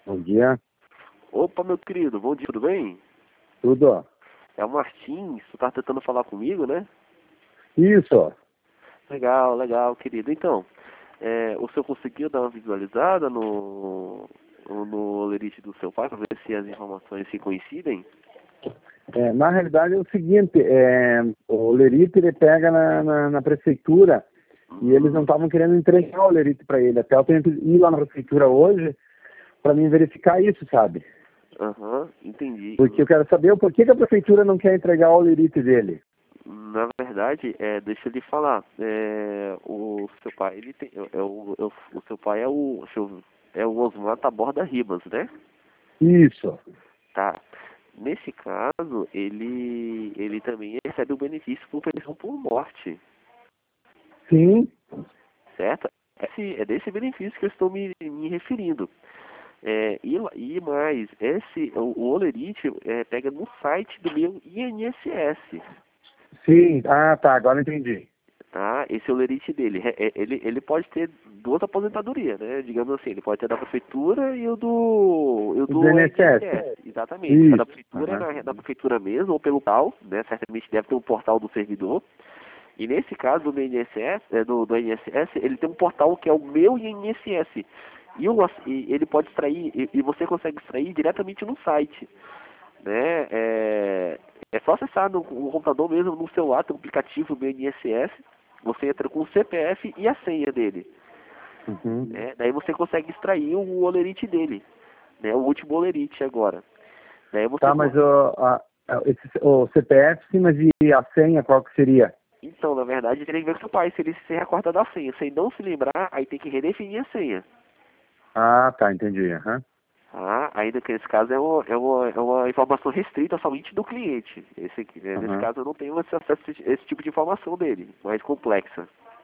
Bom dia. Opa, meu querido, bom dia, tudo bem? Tudo, ó. É o Martins, tu tá tentando falar comigo, né? Isso, ó. Legal, legal, querido. Então, o senhor conseguiu dar uma visualizada no lerite do seu pai, para ver se as informações se coincidem? Na realidade é o seguinte, o Lerite ele pega na prefeitura e eles não estavam querendo entregar o Lerite para ele. Até eu tenho que ir lá na prefeitura hoje para mim verificar isso, sabe? Aham, entendi. Porque eu quero saber o porquê que a prefeitura não quer entregar o Lerite dele. Na verdade, deixa eu lhe falar, o seu pai, ele tem, o seu pai é o Osmar Taborda Ribas, né? Isso. Tá. Nesse caso, ele também recebe o benefício por pensão por morte, Sim. certo? É desse benefício que eu estou me referindo. E mais, o Olerite pega no site do meu INSS, Sim. Ah, tá. Agora entendi. tá? Esse Olerite dele, ele pode ter duas aposentadorias, né? Digamos assim, ele pode ter da prefeitura e o O do do INSS. INSS, exatamente. A da Isso. prefeitura Aham. da prefeitura mesmo, ou pelo tal, né? Certamente deve ter um portal do servidor. E nesse caso do INSS, do INSS, ele tem um portal que é o meu INSS. E ele pode extrair, e você consegue extrair diretamente no site, né? É só acessar no computador mesmo, no celular, tem um aplicativo do INSS, você entra com o CPF e a senha dele, Uhum. né? Daí você consegue extrair o olerite dele, né? O último olerite agora. Daí você Tá, mas o CPF, sim, mas e a senha, qual que seria? Então, na verdade, teria que ver com seu pai, se ele se recorda da senha. Se ele não se lembrar, aí tem que redefinir a senha. Ah, tá, entendi. Aham. Ah, aí nesse caso é uma informação restrita somente do cliente. Nesse Aham. caso eu não tenho acesso a esse tipo de informação dele, mais complexa.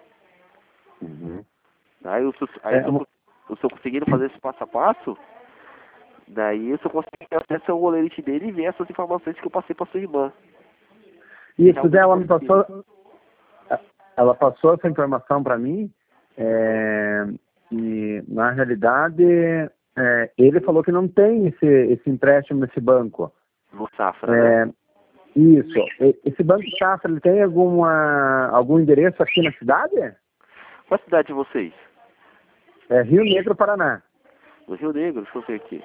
Uhum. Aí, É, se eu conseguindo fazer esse passo a passo, daí eu só consigo ter acesso ao goleirite dele e ver essas informações que eu passei para sua irmã. Se isso realmente dela for me possível. passou, ela passou essa informação para mim, Aham. e na realidade ele falou que não tem esse empréstimo nesse banco. No Safra, né? É, isso. Esse banco Safra, ele tem algum endereço aqui na cidade? Qual a cidade de vocês? É Rio Negro, Paraná. No Rio Negro, deixa eu ver aqui.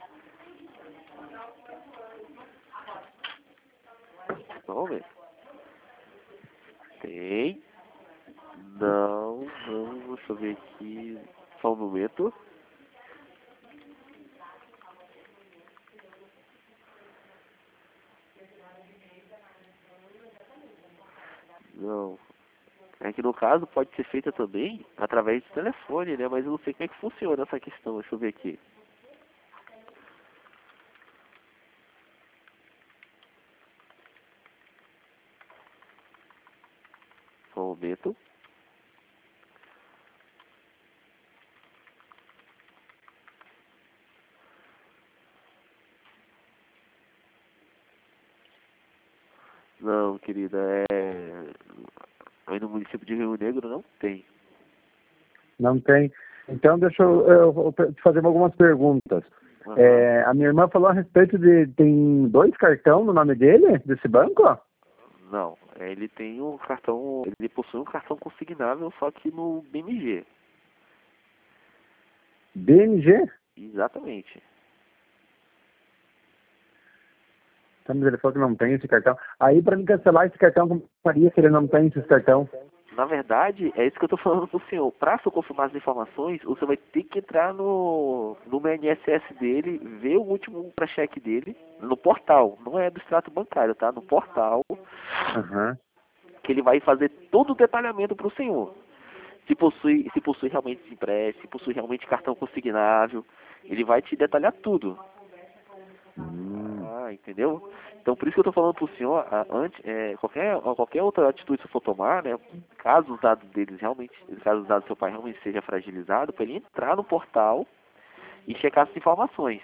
Vamos ver. Tem. Não, deixa eu ver aqui. Só um momento. Não. É que no caso pode ser feita também através de telefone, né? Mas eu não sei como é que funciona essa questão. Deixa eu ver aqui. Só um momento. Não, querida, aí no município de Rio Negro não tem. Não tem. Então, deixa eu te fazer algumas perguntas. Aham. A minha irmã falou a respeito tem 2 cartões no nome dele, desse banco? Não, ele tem um cartão, ele possui um cartão consignável, só que no BMG. BMG? Exatamente. Tá, mas ele falou que não tem esse cartão. Aí, para mim cancelar esse cartão, como faria se ele não tem esse cartão? Na verdade, é isso que eu estou falando pro senhor. Para senhor confirmar as informações, você vai ter que entrar no INSS dele, ver o último cheque dele no portal. Não é do extrato bancário, tá? No portal, Aham. que ele vai fazer todo o detalhamento para o senhor. Se possui realmente empréstimo, se possui realmente cartão consignável, ele vai te detalhar tudo. Hum. Ah, entendeu? Então por isso que eu estou falando para o senhor, qualquer outra atitude que você for tomar, né? Caso os dados deles realmente, caso os dados do seu pai realmente seja fragilizado, para ele entrar no portal e checar as informações.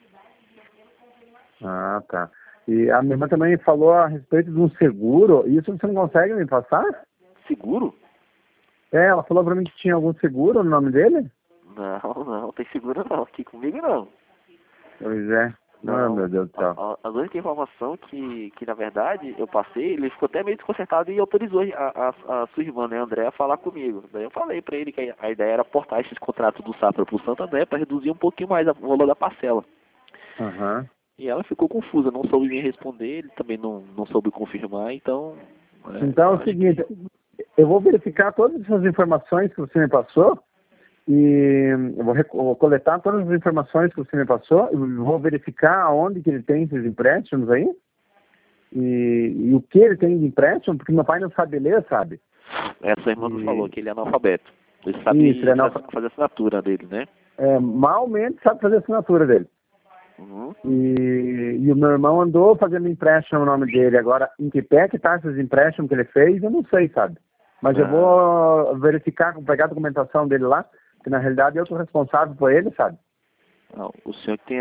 Ah, tá. E a minha irmã também falou a respeito de um seguro. Isso você não consegue me passar? Seguro? Ela falou para mim que tinha algum seguro no nome dele? Não, não, tem seguro não, aqui comigo não. Pois é. Não, Meu Deus do céu. a única informação que, na verdade, eu passei, ele ficou até meio desconcertado e autorizou a sua irmã, né, André, a falar comigo. Daí eu falei pra ele que a ideia era portar esses contratos do Safra pro Santander para reduzir um pouquinho mais o valor da parcela. Aham. E ela ficou confusa, não soube me responder, ele também não soube confirmar, então... Então é o seguinte, eu vou verificar todas essas informações que você me passou e eu vou coletar todas as informações que você me passou e vou verificar aonde que ele tem esses empréstimos aí e o que ele tem de empréstimo, porque meu pai não sabe ler, sabe? Essa irmã me falou que ele é analfabeto. Ele Isso, ele sabe é fazer a assinatura dele, né? malmente sabe fazer a assinatura dele. Uhum. E o meu irmão andou fazendo empréstimo no nome dele. Agora, em que pé que tá esses empréstimos que ele fez, eu não sei, sabe? Mas eu vou verificar, pegar a documentação dele lá, que na realidade eu sou responsável por ele, sabe? Não, o senhor que tem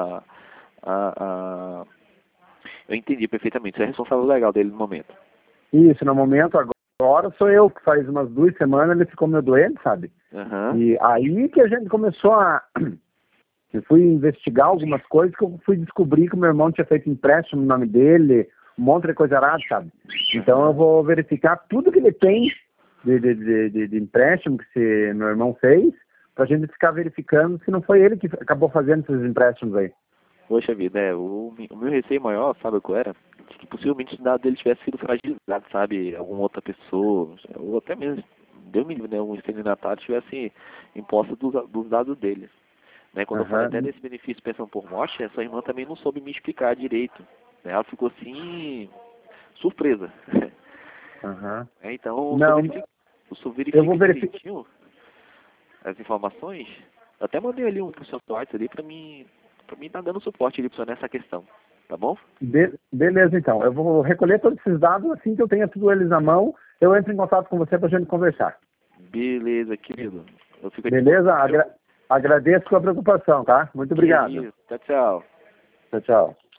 eu entendi perfeitamente. Você é responsável legal dele no momento. Isso, no momento agora sou eu, que faz umas 2 semanas ele ficou meio doente, sabe? Uhum. E aí que a gente começou eu fui investigar algumas coisas que eu fui descobrir que o meu irmão tinha feito empréstimo no nome dele, um monte de coisa errada, sabe? Então eu vou verificar tudo que ele tem de empréstimo que meu irmão fez, pra gente ficar verificando se não foi ele que acabou fazendo esses empréstimos aí. Poxa vida, o meu receio maior, sabe qual era? Que possivelmente o dado dele tivesse sido fragilizado, sabe? Alguma outra pessoa, ou até mesmo, Deus me livre, né? Um estelionatário tivesse imposto dos dados dele. Né? Quando eu falei até desse benefício pensão por morte, essa irmã também não soube me explicar direito. Né? Ela ficou assim, surpresa. Então, eu verifico direitinho as informações. Eu até mandei ali um pro seu WhatsApp ali pra mim tá dando suporte ali pro senhor nessa questão. Tá bom? Beleza, então. Eu vou recolher todos esses dados, assim que eu tenha tudo eles na mão, eu entro em contato com você pra gente conversar. Beleza, querido. Eu fico Beleza? Agradeço a sua preocupação, tá? Muito obrigado. Tchau, tchau. Tchau, tchau.